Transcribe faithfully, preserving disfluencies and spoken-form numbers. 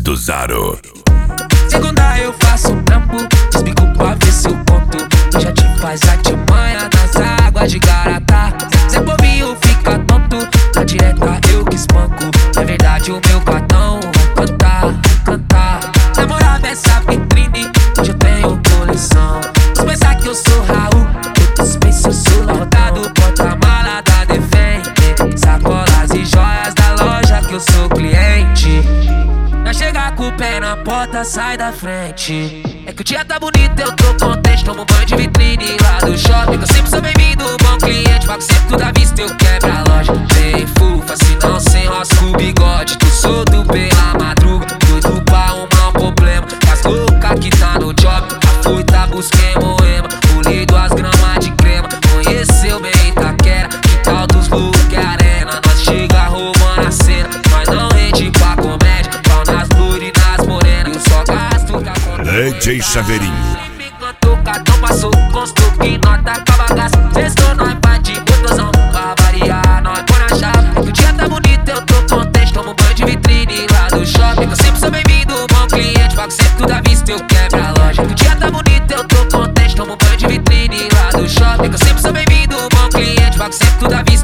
do Zaro. Segunda eu faço trampo, despico pra ver se eu conto. Tu já te faz artimanha nas águas de Garatá. Zé Povinho fica tonto, na direta eu que espanco. É verdade o meu cartão vai cantar, cantar. Namorava essa vitrine, hoje eu tenho coleção. Não pensar que eu sou Raul, eu dispenso, eu sou laudado. Porta-mala da Defende, sacolas e joias da loja que eu sou cliente. Não chega com o pé na porta, sai da frente. É que o dia tá bonito, eu tô contente. Tomo banho de vitrine lá do shopping. Eu sempre sou bem-vindo, bom cliente. Pago sempre tudo à vista, eu quebro a loja. Vem fufa, se não sem rosco o bigode. Tu solto pela madruga, doido pra arrumar um problema. Faz louca que tá no job, a fui tá busquei moema. Pulei duas gramas de crema, conheceu bem Itaquera. Quintal dos loucos que é arena, nós chega roubando a cena. Mas não rende pra comédia, pau nas loures e nas morenas. Eu só gasto com a conta. D J Chaveirinho. Enquanto o cartão passou, constou que nota acaba gasto. Sextou, nós vai de botãozão, pra variar, nós põe na chave. O dia tá bonito, eu tô contente. Tomo banho de vitrine lá do shopping. Eu sempre sou bem-vindo, bom cliente. Pago sempre tudo à vista, eu quebro a loja. O dia tá bonito, eu tô contente. Tomo banho de vitrine lá do shopping. Eu sempre sou bem-vindo, bom cliente. Pago sempre tudo à vista.